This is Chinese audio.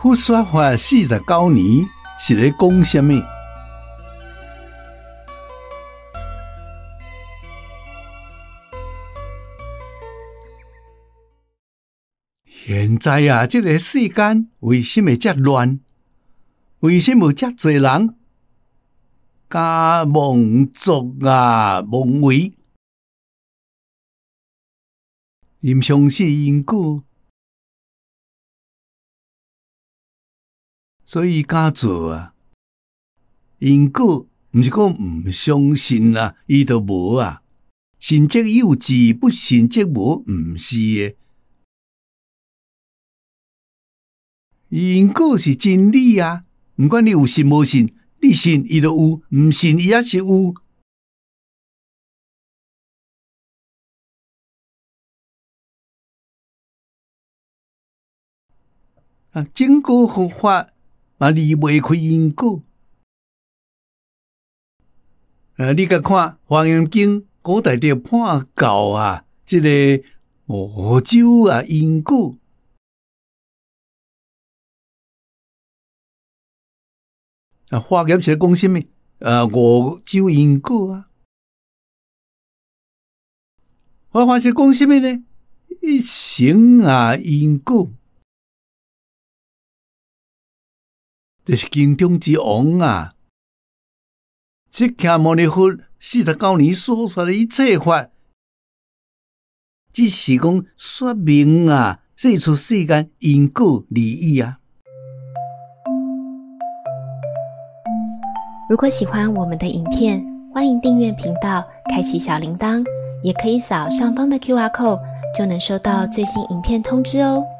佛说法49年是咧讲什么？现在啊，这个世间为什么这么乱？为什么这么多人加妄作啊妄为？唔相信因果，所以敢做啊。因果唔是讲唔相信啊，伊就无啊。信则有之，不信则无，唔是的。因果是真理啊，唔管你有信无信，你信伊就有，唔信伊也是有。啊，正果佛法嘛离袂开因果。你甲看《华严经》古代的判教啊，这个五洲啊因果。华严是讲什么？五洲因果啊。华严是讲什么呢？一生啊因果，这是经中之王啊。释迦牟尼佛49年所说的一切法，只是讲说明啊，这出世间因果利益啊。 如果喜欢我们的影片，欢迎订阅频道，开启小铃铛，也可以扫上方的 QR code，就能收到最新影片通知哦。